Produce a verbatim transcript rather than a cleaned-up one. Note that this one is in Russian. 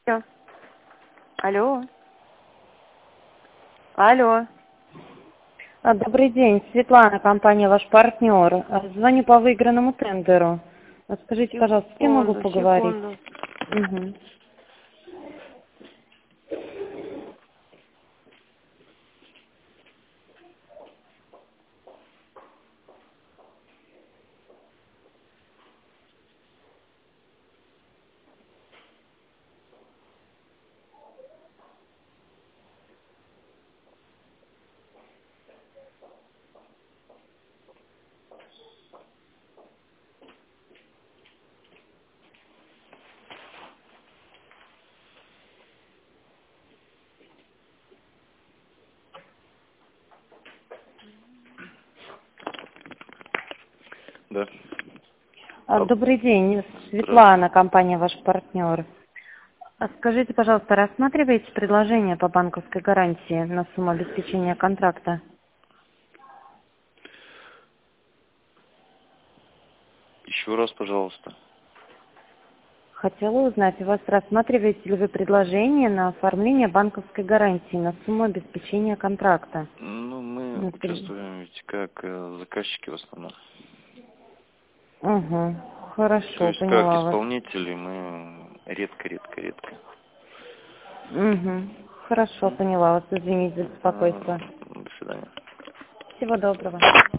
Алло. Алло. Алло. А, Добрый день, Светлана, компания «Ваш партнер». А, Звоню по выигранному тендеру. А Скажите, пожалуйста, с кем могу Секунду, поговорить? секунду. Мгм. Да. А, А, Добрый день, Светлана, компания «Ваш партнер». А Скажите, пожалуйста, рассматриваете предложение по банковской гарантии на сумму обеспечения контракта? Еще раз, пожалуйста. Хотела узнать, у вас рассматриваете ли вы предложение на оформление банковской гарантии на сумму обеспечения контракта? Ну, мы Например. участвуем ведь как э, заказчики в основном. Угу. То Хорошо, есть как поняла вас. исполнители мы редко, редко, редко. Угу. Хорошо, М? поняла вас. Извините за Э, беспокойство. До свидания. Всего доброго.